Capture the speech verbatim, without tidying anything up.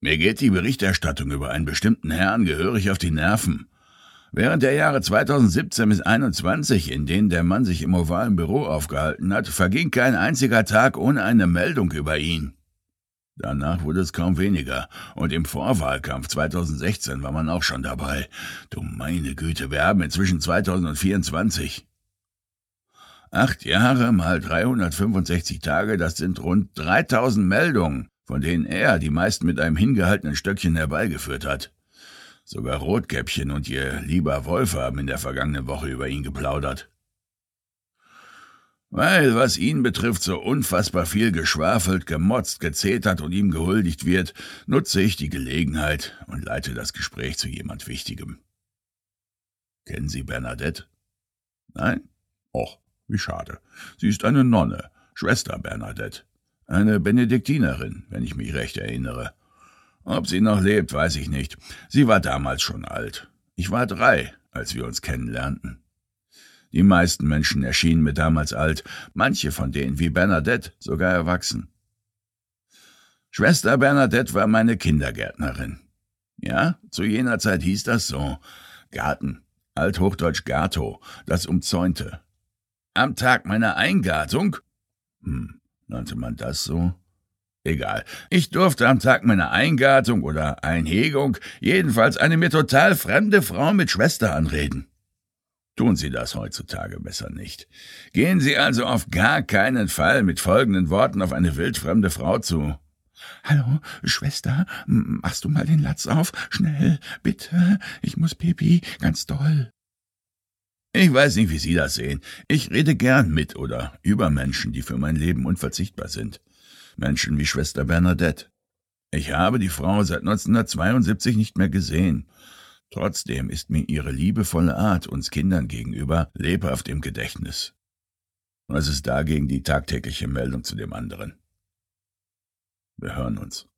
Mir geht die Berichterstattung über einen bestimmten Herrn gehörig auf die Nerven. Während der Jahre zweitausendsiebzehn bis einundzwanzig, in denen der Mann sich im ovalen Büro aufgehalten hat, verging kein einziger Tag ohne eine Meldung über ihn. Danach wurde es kaum weniger, und im Vorwahlkampf zweitausendsechzehn war man auch schon dabei. Du meine Güte, wir haben inzwischen zweitausendvierundzwanzig. Acht Jahre mal dreihundertfünfundsechzig Tage, das sind rund dreitausend Meldungen, von denen er die meisten mit einem hingehaltenen Stöckchen herbeigeführt hat. Sogar Rotkäppchen und ihr lieber Wolf haben in der vergangenen Woche über ihn geplaudert. Weil, was ihn betrifft, so unfassbar viel geschwafelt, gemotzt, gezetert und ihm gehuldigt wird, nutze ich die Gelegenheit und leite das Gespräch zu jemand Wichtigem. Kennen Sie Bernadette? Nein? Och, wie schade. Sie ist eine Nonne, Schwester Bernadette. Eine Benediktinerin, wenn ich mich recht erinnere. Ob sie noch lebt, weiß ich nicht. Sie war damals schon alt. Ich war drei, als wir uns kennenlernten. Die meisten Menschen erschienen mir damals alt, manche von denen wie Bernadette sogar erwachsen. Schwester Bernadette war meine Kindergärtnerin. Ja, zu jener Zeit hieß das so. Garten, althochdeutsch Gato, das Umzäunte. Am Tag meiner Eingartung? Hm, nannte man das so? Egal, ich durfte am Tag meiner Eingartung oder Einhegung jedenfalls eine mir total fremde Frau mit Schwester anreden. Tun Sie das heutzutage besser nicht. Gehen Sie also auf gar keinen Fall mit folgenden Worten auf eine wildfremde Frau zu. »Hallo, Schwester, machst du mal den Latz auf? Schnell, bitte, ich muss pipi, ganz doll.« Ich weiß nicht, wie Sie das sehen. Ich rede gern mit oder über Menschen, die für mein Leben unverzichtbar sind. Menschen wie Schwester Bernadette. Ich habe die Frau seit neunzehnhundertzweiundsiebzig nicht mehr gesehen. Trotzdem ist mir ihre liebevolle Art uns Kindern gegenüber lebhaft im Gedächtnis. Was ist dagegen die tagtägliche Meldung zu dem anderen? Wir hören uns.